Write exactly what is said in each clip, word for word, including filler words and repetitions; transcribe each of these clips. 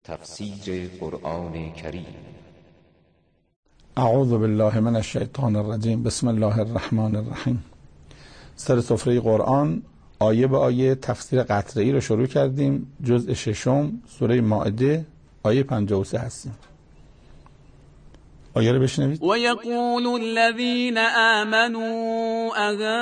تفسیر قرآن کریم. اعوذ بالله من الشیطان الرجیم. بسم الله الرحمن الرحیم. سر سفره قرآن آیه به آیه تفسیر قطره‌ای رو شروع کردیم. جزء ششم سوره مائده آیه پنجاه و سه هستیم. آیه رو بشنوید. و یقول الذین آمنوا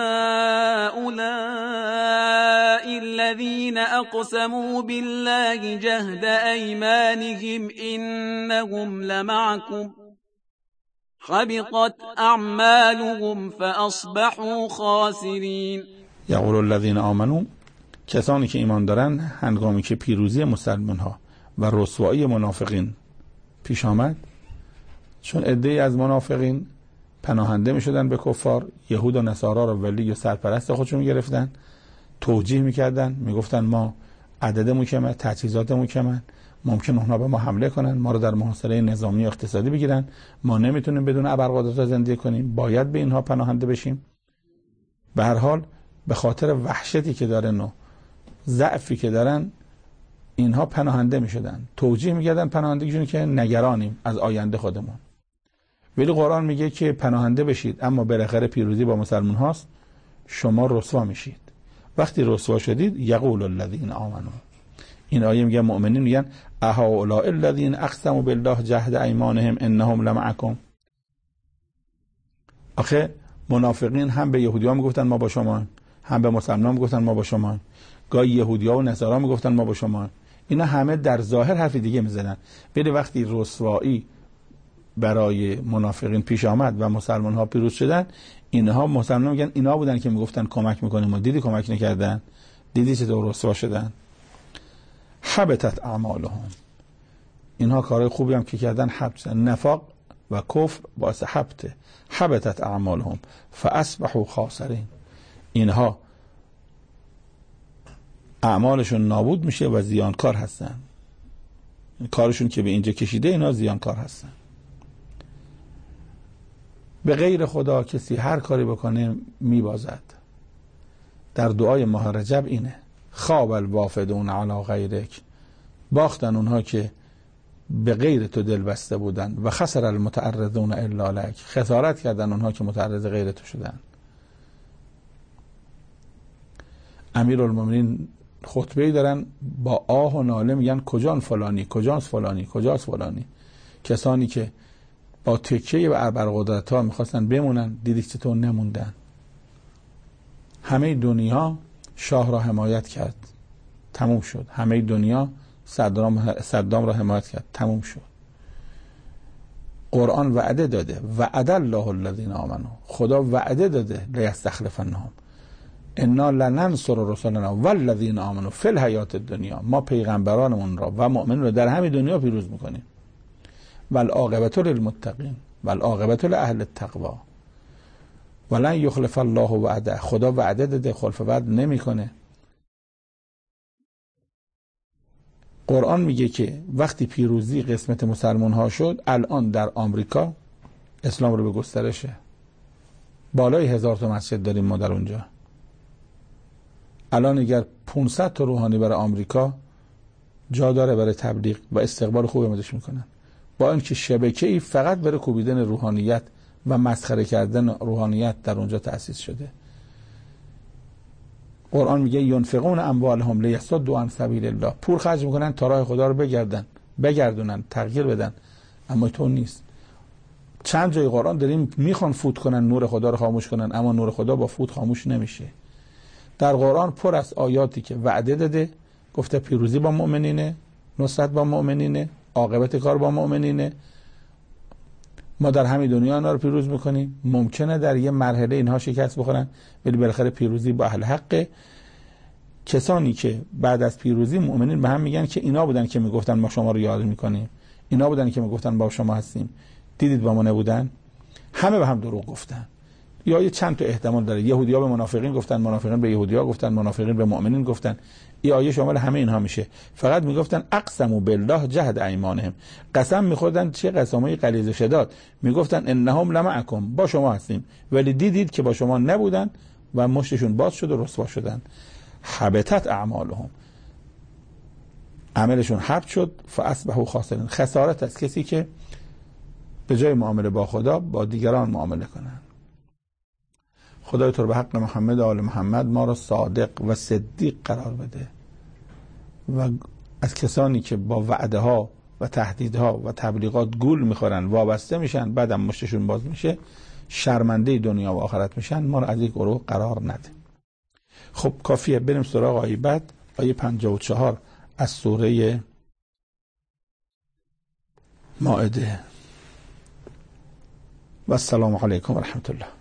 اهؤلاء الذین اقسموا بالله جهد ایمانهم انهم لمعکم حبطت اعمالهم فاصبحوا خاسرین. یقول الذین آمنوا، کسانی که ایمان دارن هنگامی که پیروزی مسلمان ها و رسوایی منافقین پیش آمد، چون عده‌ای از منافقین پناهنده می شدن به کفار، یهود و نصارا را ولی و سرپرست خودشون گرفتن، توجیه میکردن، میگفتن ما عددمون کمه، تجهیزاتمون کمه، ممکن اونها به ما حمله کنن، ما رو در محاصره نظامی و اقتصادی بگیرن، ما نمیتونیم بدون ابرقدرت زندگی کنیم، باید به اینها پناهنده بشیم. به هر حال به خاطر وحشتی که دارن و ضعفی که دارن اینها پناهنده میشدن، توجیه میکردن پناهندگیشون که نگرانیم از آینده خودمون. ولی قرآن میگه که پناهنده بشید، اما بالاخره پیروزی با مسلمان هاست، شما رسوا میشید. وقتی رسوا شدید یقول الذین آمنوا، این آیه میگه مؤمنین میگن اهؤلاء الذین اقسموا بالله جهد ایمانهم انهم لمعکم. آخه منافقین هم به یهودیان میگفتن ما با شما، هم به مسلمانان میگفتن ما با شما، گاهی یهودی‌ها و نصارا میگفتن ما با شما. اینا همه در ظاهر حرف دیگه میزنن، ولی وقتی رسوایی برای منافقین پیش آمد و مسلمان ها پیروز شدن، اینها مسلمان میگن اینا بودن که میگفتن کمک میکنیم و دیدی کمک نکردن، دیدی چطور رسوا شدن. حبطت اعمالهم، اینها کارهای خوبی هم که کردن حبط، نفاق و کفر باعث حبطه. حبطت اعمالهم فاصبحوا خاسرین، اینها اعمالشون نابود میشه و زیانکار هستن. کارشون که به اینجا کشیده اینا زیانکار هستن. به غیر خدا کسی هر کاری بکنه میبازد. در دعای ماه رجب اینه خواب الوافدون علی غیرک، باختن اونها که به غیر تو دل بسته بودن، و خسر المتعرضون الا لک، خسارت کردن اونها که متعرض غیر تو شدن. امیرالمومنین خطبه‌ای دارن با آه و ناله میگن کجان فلانی، کجاست فلانی، کجاست فلانی. کسانی که با تکیه و ابرقدرت ها میخواستن بمونن، دیدی چطور نموندن. همه دنیا شاه را حمایت کرد، تموم شد. همه دنیا صدام صدام را حمایت کرد، تموم شد. قرآن وعده داده، وعد الله الذین آمنوا، خدا وعده داده لیستخلفنهم انا لننصر رسلنا والذین آمنوا فی الحیات الدنیا، ما پیغمبرانمون را و مؤمنین را در همین دنیا پیروز میکنیم. والعاقبة للمتقین والعاقبة لأهل التقوا ولن یخلف الله وعده، خدا وعده داده، خلف وعده نمیکنه. قرآن میگه که وقتی پیروزی قسمت مسلمان ها شد، الان در آمریکا اسلام رو به گسترشه. بالای هزار تا مسجد داریم ما در اونجا. الان اگر پانصد تا روحانی برای آمریکا جا داره برای تبلیغ و استقبال خوبی ازش میکنن، با اینکه شبکه‌ای فقط برای کوبیدن روحانیت و مسخره کردن روحانیت در اونجا تأسیس شده. قرآن میگه ينفقون اموالهم لیصدوا عن سبیل الله، پول خرج میکنن تا راه خدا رو بگردن بگردونن تغییر بدن، اما تو نیست. چند جای قرآن داریم میخوان فوت کنن نور خدا رو خاموش کنن، اما نور خدا با فوت خاموش نمیشه. در قرآن پر از آیاتی که وعده داده، گفته پیروزی با مؤمنینه، نصرت با مؤمنینه، عاقبت کار با مؤمنینه، ما در همین دنیا اینا رو پیروز میکنیم. ممکنه در یه مرحله اینها شکست بخورن، ولی بالاخره پیروزی با اهل حقه. کسانی که بعد از پیروزی مؤمنین به هم میگن که اینا بودن که میگفتن ما شما رو یاد میکنیم، اینا بودن که میگفتن با شما هستیم، دیدید با ما نبودن. همه به هم دروغ گفتن. یا یه چند تا احتمال داره، یهودی‌ها به منافقین گفتن، منافقین به یهودی‌ها گفتن، منافقین به مؤمنین گفتن. این آیه شامل همه اینها میشه. فقط میگفتن اقسموا بالله جهد ایمانهم، قسم میخوردن، چه قسمای غلیظ شداد، میگفتن انهم لمعکم، با شما هستیم، ولی دیدید که با شما نبودن و مشتشون باز شد و رسوا شدن. حبطت اعمالهم، عملشون حبس شد، فاصبحوا خاسرین. خسارت از کسی که به جای معامله با خدا با دیگران معامله کنن. خدای تو رو به حق محمد و آل محمد ما را صادق و صدیق قرار بده و از کسانی که با وعده ها و تهدیدها و تبلیغات گول میخورن، وابسته میشن، بعدم مشتشون باز میشه، شرمنده دنیا و آخرت میشن، ما را از یک گروه قرار نده. خب کافیه بریم سراغ آیه بعد، آیه پنجاه و چهار از سوره مائده. و السلام علیکم و رحمت الله.